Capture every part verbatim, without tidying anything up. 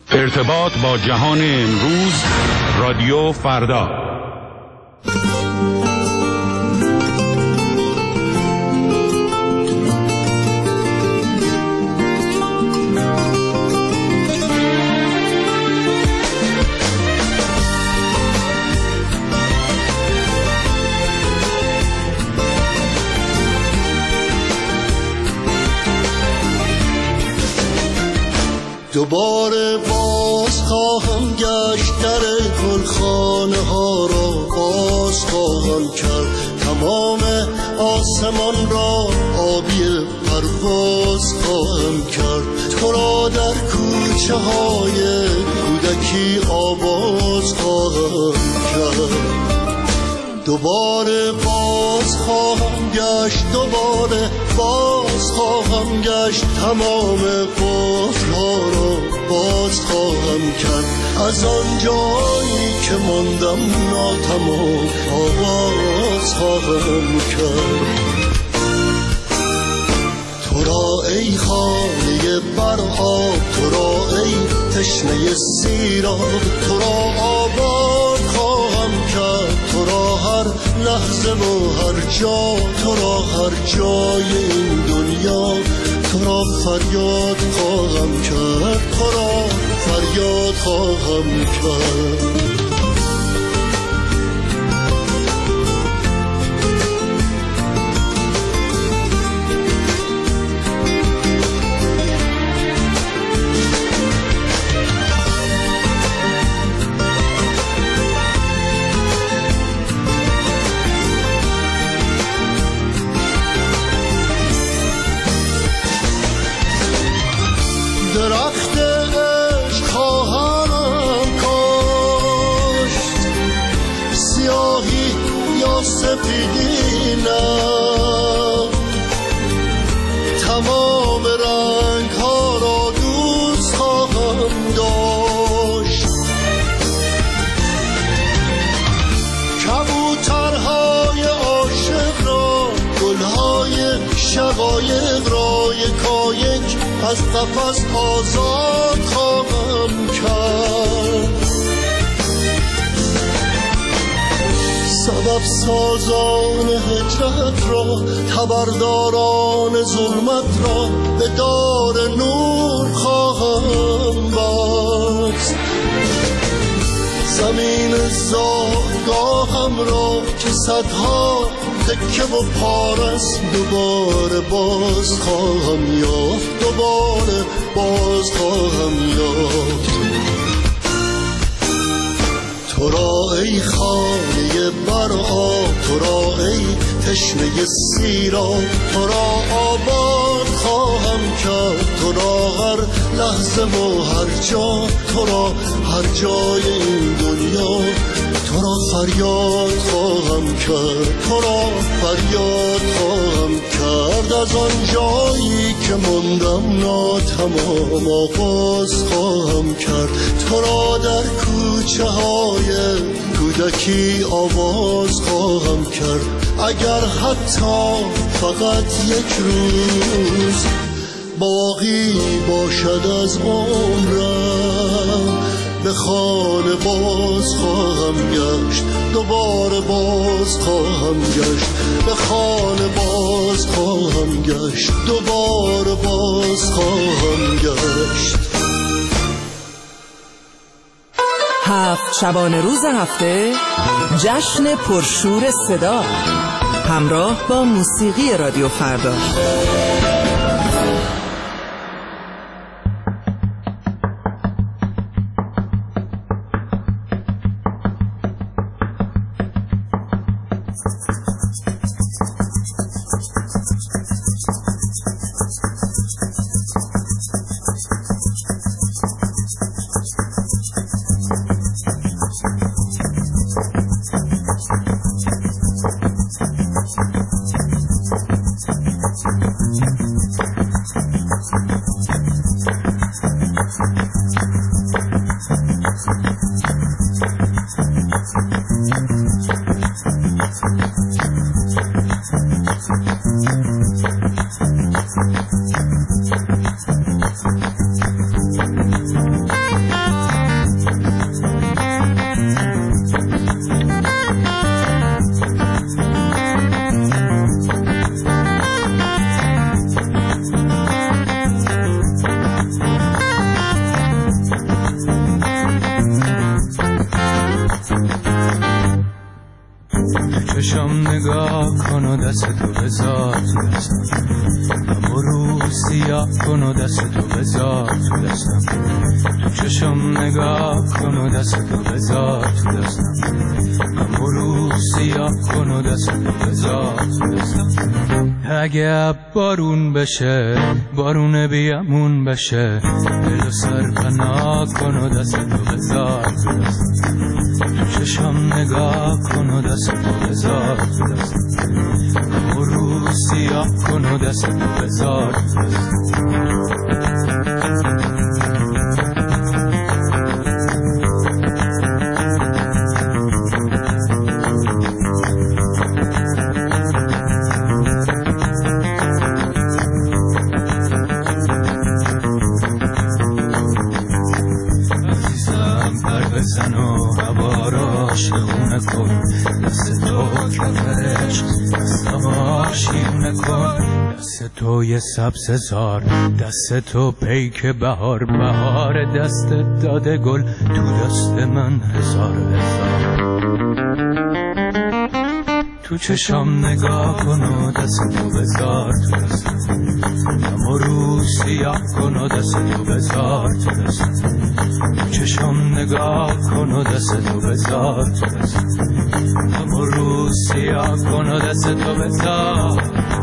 ارتباط با جهان امروز، رادیو فردا. دوباره باز خواهم گشت، در گلخانه ها را باز خواهم کرد، تمام آسمان را آبی پرواز خواهم کرد، تو را در کوچه های کودکی آواز خواهم کرد. دوباره باز خواهم گشت، دوباره باز خواهم گشت، تمام قفل‌ها را باز خواهم کرد، از آن جایی که ماندم ناتمام آغاز خواهم کرد. تو را ای خانه بر آب، تو را ای تشنه سیراب، تو را آباد خواهم کرد، تو را هر لحظه و هر جا، تو را هر جای این دنیا، تو را فریاد خواهم کرد، تو را فریاد خواهم کرد. درخت عشق خواهم کاشت، سیاهی یا سپیدی نه، تمام رنگ ها را دوست خواهم داشت، کبوترهای عاشق را، گلهای شقایق را یکایک از قفس آزاد خواهم کرد. سبب سازان هجرت را، خبرداران ظلمت را به دار نور خواهم بست. زمین زادگاهم را که صدها تکه و پارس، دوباره باز خواهم یافت، دوباره باز خواهم یافت. تو را ای خانه بر آب، تو را ای تشنه سیراب، تو را آباد خواهم کرد، تو را هر لحظه و هر جا، تو را هر جای این دنیا، تو را فریاد خواهم کرد، تو را فریاد خواهم کرد، از آن جایی که ماندم ناتمام آغاز خواهم کرد، تو را در کوچه های کودکی آواز خواهم کرد. اگر حتی فقط یک روز باقی باشد از عمرم، به خانه باز خواهم گشت، دوباره باز خواهم گشت، به خانه باز خواهم گشت، دوباره باز خواهم گشت. هفت شبانه روز هفته، جشن پرشور صدا، همراه با موسیقی رادیو فردا. دست تو بذار تو دستم، اما رو سیاه کن و دست تو بذار تو دستم، تو چشم نگاه کن و دست تو بذار تو دستم، اما رو سیاه کن و دست تو بذار تو دستم. اگه بارون بشه بارون بیامون بشه، دل و سر پناه کن و دست تو بذار تو دستم، تو چشم نگاه کن و دست تو بذار تو دستم، اما رو سیاه کن و دست تو بذار تو دستم. شونه کن دست تو کفش دستم شیونه کن، دست تو یه سبز زار، دست تو پیک بهار، بهار دست داده گل تو دست من هزار هزار. تو چشم نگاه کن و دست تو بذار تو دستم، اما رو سیاه کن و دست تو بذار تو دستم، تو چشم نگاه کن و دست تو بذار تو دستم، اما رو سیاه کن و دست تو بذار.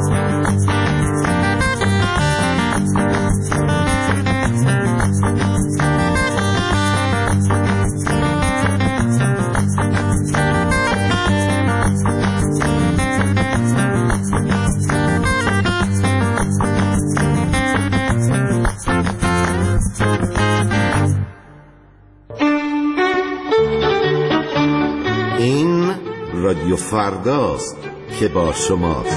رادیو فرداست که با شماست.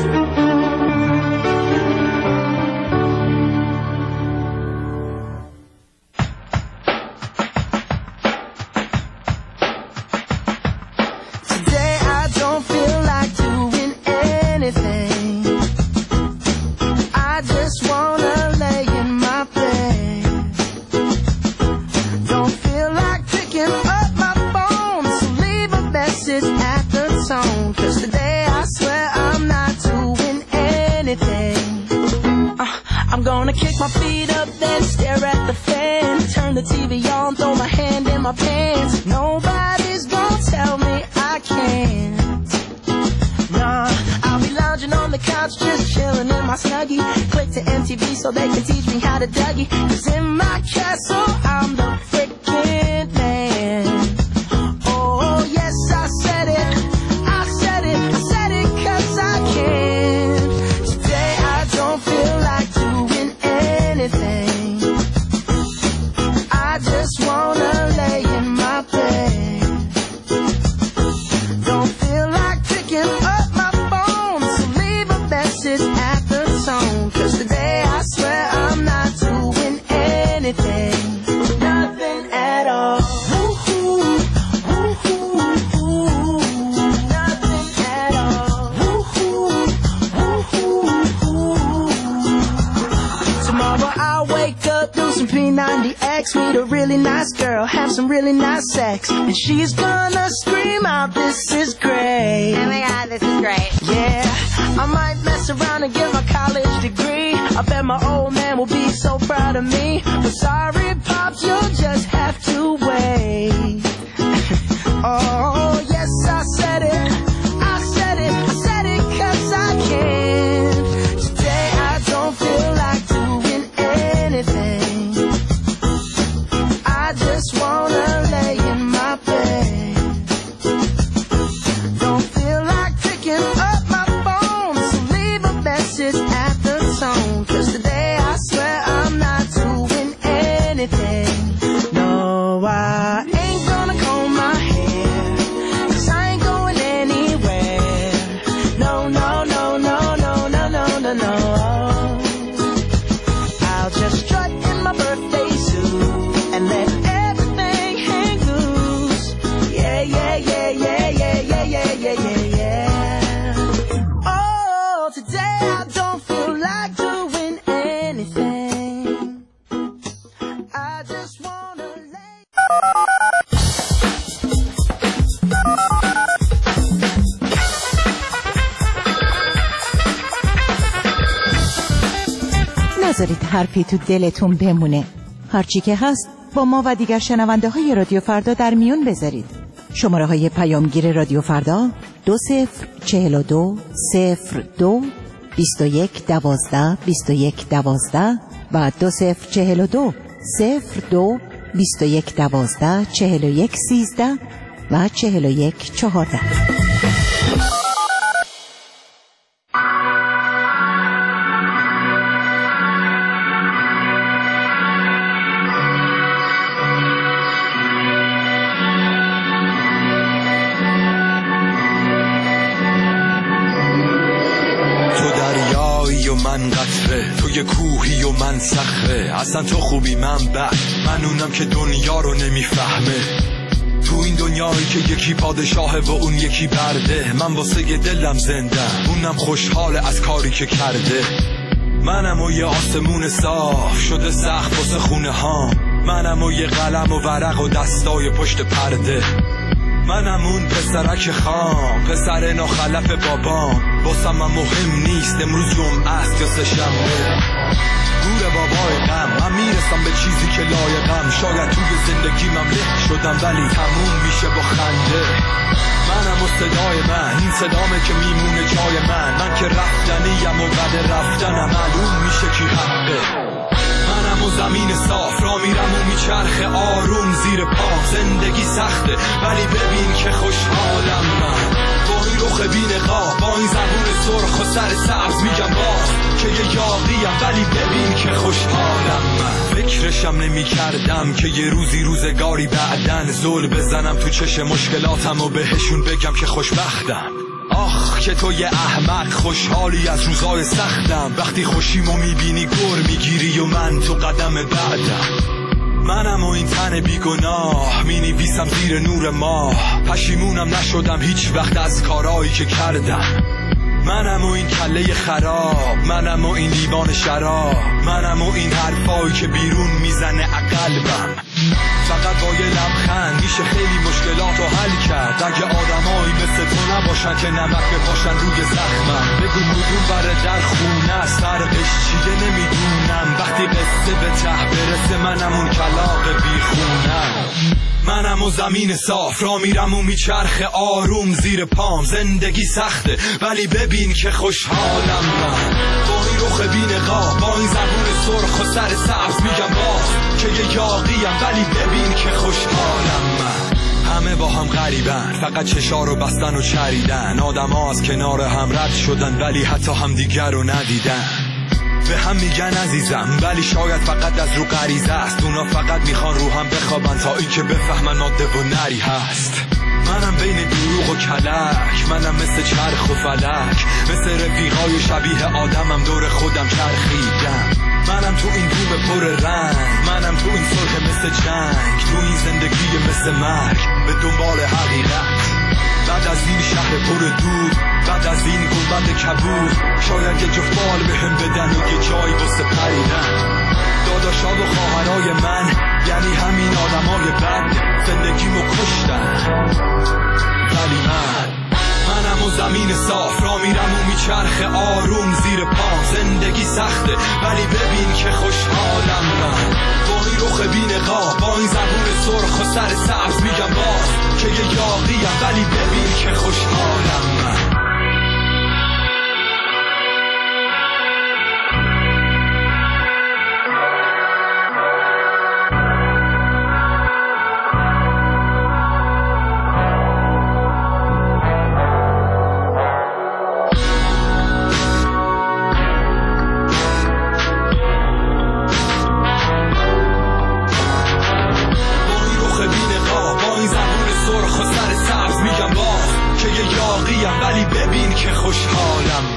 So they can teach me how to Dougie, 'cause in my castle I'm the freaking man. Oh yes, I said it, I said it, I said it 'cause I can. Today I don't feel like doing anything, I just wanna lay in my bed. Don't feel like picking up my phone, so leave a message at the tone, 'cause today I swear I'm not doing anything, nothing at all. Woo-hoo, woo-hoo, woo-hoo, nothing at all. Woo-hoo, woo-hoo, woo-hoo. Tomorrow I'll wake up, do some P ninety X, meet a really nice girl, have some really nice sex, and she's gonna scream out, "This is great." Oh my God, this is great. Yeah, I might mess around and get my college degree. I bet my old man will be so proud of me. But sorry, Pops, you'll just have to wait. Oh, yes, I said it, I said it, I said it 'cause I can. Today I don't feel like doing anything, I just wanna lay in my bed. Don't feel like picking up my phone, so leave a message at the tone, 'cause today I swear I'm not doing anything. No, I ain't gonna comb my hair, 'cause I ain't going anywhere. No, no, no, no, no, no, no, no, no. I'll just strut in my birthday suit and let everything hang loose. Yeah, yeah, yeah, yeah, yeah, yeah, yeah, yeah, yeah, yeah. Oh, today I don't feel like doing anything, I just wanna lay. حرفی تو دلتون بمونه. هرچی که هست با ما و دیگر شنونده های رادیو فردا در میون بذارید. شماره های پیامگیر رادیو فردا دو صفر چهل و دو صفر دو بیست و یک دوازده بیست و یک دوازده و دو صفر چهل و دو صفر دو بیست و یک دوازده چهل و یک سیزده و چهل و یک چهارده. من قطره، تو یه کوهی و من صخره. اصلا تو خوبی من بد، من اونم که دنیا رو نمیفهمه. تو این دنیایی که یکی پادشاهه و اون یکی برده، من واسه دلم زنده، اونم خوشحاله از کاری که کرده. منم و یه آسمون صاف شده سخت واسه خونه ها، منم و یه قلم و ورق و دستای پشت پرده. منم اون پسرک خام، پسر ناخلف بابام، واسم من مهم نیست امروز جمعه است یا سه شنبه. گور بابای غم، من میرسم به چیزی که لایقم. شاید توی زندگی من له شدم ولی تموم میشه با خنده. منم و صدای من، این صدامه که میمونه جای من. من که رفتنیم و بعد رفتنم معلوم میشه کی حقه. منم و زمین صاف را میرم و میچرخه آروم زیر پا. زندگی سخته ولی ببین که خوشحالم من. با این رخ بی‌نقاب، با این زبون سرخ و سر سبز میگم باز که یه یاغیم ولی ببین که خوشحالم من. فکرشم نمی کردم که یه روزی روزگاری بعدن زل بزنم تو چش مشکلاتم و بهشون بگم که خوشبختم. آخ که تو یه احمق خوشحالی از روزای سختم. وقتی خوشیمو میبینی گر میگیری و من تو قدم بعدم. منم و این تن بیگناه مینویسم زیر نور ماه. پشیمونم نشدم هیچ وقت از کارایی که کردم. منم و این کله خراب، منم و این لیوان شراب، منم و این حرفایی که بیرون میزنه قلبم. فقط با یه لبخند میشه خیلی مشکلاتو حل کرد. اگه آدمایی مثل تو نباشن که نمک بپاشن روی زخمم. بگو مدون بره در خونه است، فرقش چیه نمیدونم. وقتی قصه به ته برسه منم اون کلاغ بیخونم. منم و زمین صاف را میرم و میچرخه آروم زیر پام. زندگی سخته ولی ببین که خوشحالم من. با این رخ بی‌نقاب، با این زبون سرخ و سر سبز میگم باز که یه یاغیم ولی ببین که خوشحالم من. همه با هم غریبن، فقط چشا رو بستن و چریدن. آدم ها از کنار هم رد شدن ولی حتی هم دیگر رو ندیدن. به هم میگن عزیزم ولی شاید فقط از رو غریزه است. اونا فقط میخوان رو هم بخوابن تا اینکه بفهمن ماده و نری هست. منم بین دروغ و کلک، منم مثل چرخ و فلک، مثل رفیقای شبیه آدمم دور خودم چرخیدم. منم تو این دوم پر رنگ، منم تو این صلح مثل جنگ، تو این زندگی مثل مرگ به دنبال حقیقت. بعد از این شهر پر دود، بعد از این گنبد کبود، شاید یه جفت بال بهم بدن و یه جایی واسه پریدن. داداشا و خواهرای من یعنی همین آدمای بد، زندگیمو کشتن ولی من منم و زمین صاف را میرم و میچرخه آروم زیر پام. زندگی سخته ولی ببین که خوشحالم من. با این رخ بی‌نقاب، با این زبون سرخ و سر سبز میگم باز که یه یاغیم ولی ببین که خوشحالم من. ولی ببین که خوشحالم.